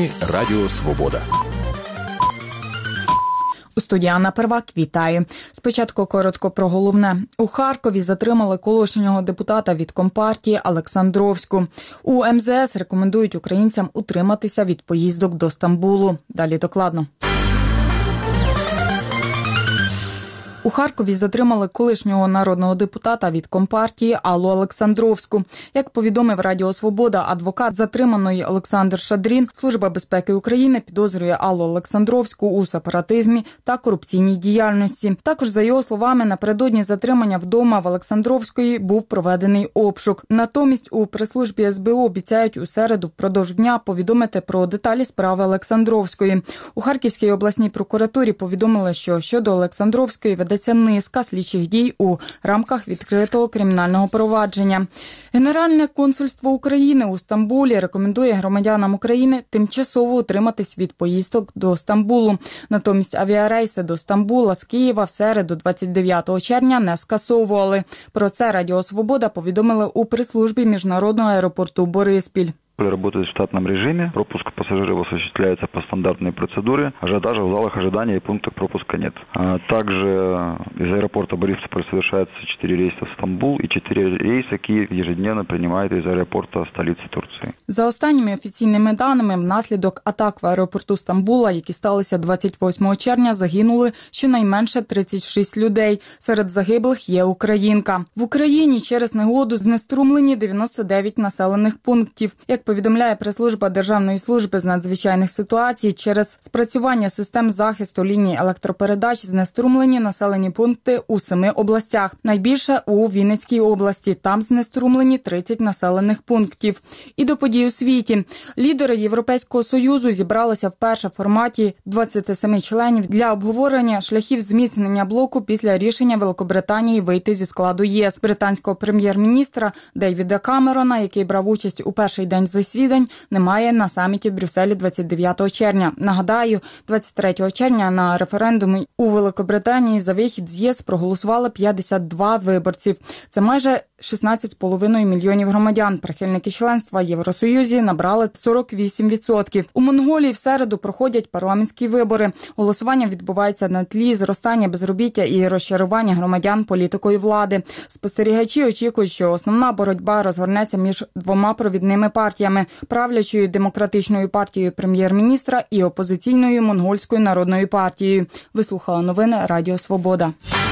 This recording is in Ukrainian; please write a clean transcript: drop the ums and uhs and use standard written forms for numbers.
Новини Радіо Свобода. У студії Анна Первак, вітаю. Спочатку коротко про головне. У Харкові затримали колишнього депутата від Компартії Олександровську. У МЗС рекомендують українцям утриматися від поїздок до Стамбулу. Далі докладно. У Харкові затримали колишнього народного депутата від Компартії Аллу Олександровську. Як повідомив Радіо Свобода, адвокат затриманої Олександр Шадрін, Служба безпеки України підозрює Аллу Олександровську у сепаратизмі та корупційній діяльності. Також, за його словами, напередодні затримання вдома в Олександровської був проведений обшук. Натомість у прес-службі СБУ обіцяють у середу впродовж дня повідомити про деталі справи Олександровської. У Харківській обласній прокуратурі повідомили, що щодо Олександровської ведеться низка слідчих дій у рамках відкритого кримінального провадження. Генеральне консульство України у Стамбулі рекомендує громадянам України тимчасово утриматись від поїздок до Стамбулу. Натомість авіарейси до Стамбула з Києва в середу 29 червня не скасовували. Про це Радіо Свобода повідомили у прес-службі міжнародного аеропорту Бориспіль. Работает в штатном режиме, пропуск пассажиров осуществляется по стандартной процедуре, ажиотажа в залах ожидания и пунктах пропуска нет. Также из аэропорта Борисполь совершается 4 рейса в Стамбул и 4 рейса Киев ежедневно принимает из аэропорта столицы Турции. За останніми офіційними даними, внаслідок атак в аеропорту Стамбула, які сталися 28 червня, загинули щонайменше 36 людей. Серед загиблих є українка. В Україні через негоду знеструмлені 99 населених пунктів. Як повідомляє прес-служба Державної служби з надзвичайних ситуацій, через спрацювання систем захисту ліній електропередач знеструмлені населені пункти у 7 областях. Найбільше у Вінницькій області. Там знеструмлені 30 населених пунктів. І до подій у світі. Лідери Європейського Союзу зібралися вперше в форматі 27 членів для обговорення шляхів зміцнення блоку після рішення Великобританії вийти зі складу ЄС. Британського прем'єр-міністра Девіда Камерона, який брав участь у перший день засідань, немає на саміті в Брюсселі 29 червня. Нагадаю, 23 червня на референдумі у Великобританії за вихід з ЄС проголосували 52 виборців. Це майже 16,5 мільйонів громадян. Прихильники членства в Євросоюзі набрали 48%. У Монголії в середу проходять парламентські вибори. Голосування відбувається на тлі зростання безробіття і розчарування громадян політикою влади. Спостерігачі очікують, що основна боротьба розгорнеться між двома провідними партіями – правлячою демократичною партією прем'єр-міністра і опозиційною монгольською народною партією. Ви слухали новини Радіо Свобода.